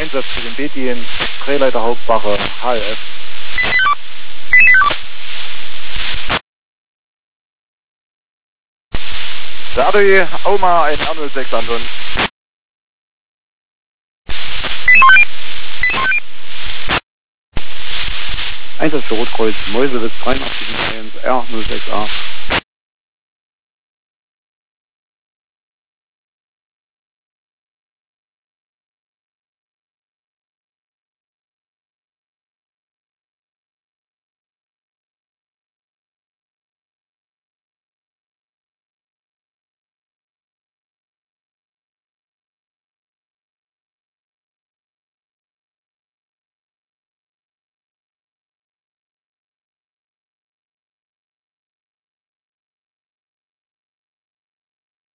Einsatz für den B-Dienst, Drehleiter Hauptwache, HLF. Verdi, Auma, ein R06 Anton. Einsatz für Rotkreuz, Mäusewitz 83 R06A.